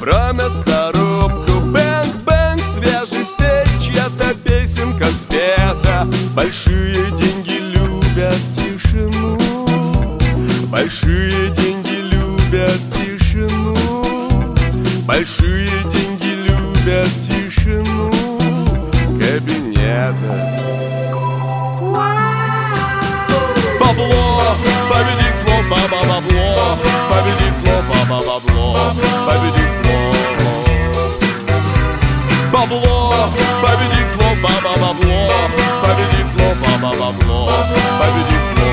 про мясорубку. Бэнг-бэнг, свежий стейк, чья-то песенка спета. Большие деньги любят тишину. Большие деньги любят тишину. Большие деньги любят тишину кабинета. Бабло, победить зло, бабло, победить зло, бабло, победить зло. Бабло, победить зло, бабло, победить зло, бабло, победить зло.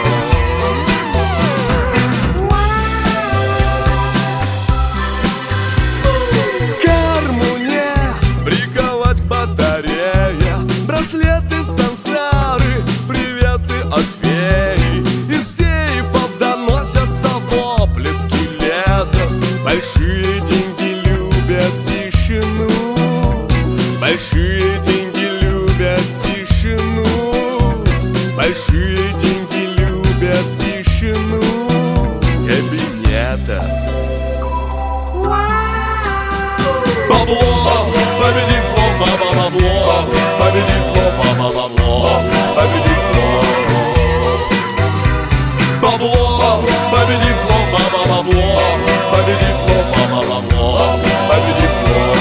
Браслеты, сансары, приветы от феи. Из сейфов доносятся вопли скелетов. Большие деньги любят тишину. Большие деньги любят тишину. Большие деньги любят тишину кабинета. Бабло, победить зло, бабло, победить зло, бабло, победить зло. Бабло, победить зло, бабло, победить зло, бабло, победить зло.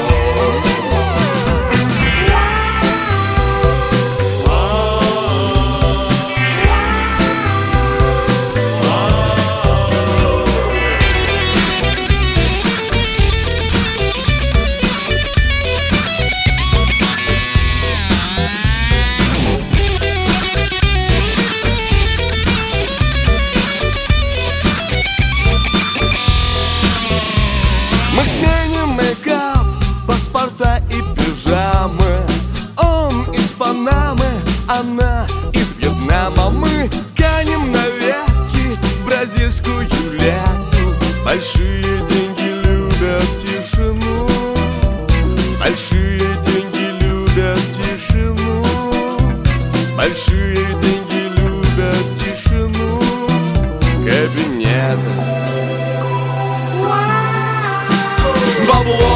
Мы сменим мейкап, паспорта и пижамы. Он из Панамы, она из Вьетнама. Мы канем навеки в бразильскую лету. Большие деньги любят тишину. Большие деньги любят тишину. Большие деньги любят тишину кабинета. Бабло,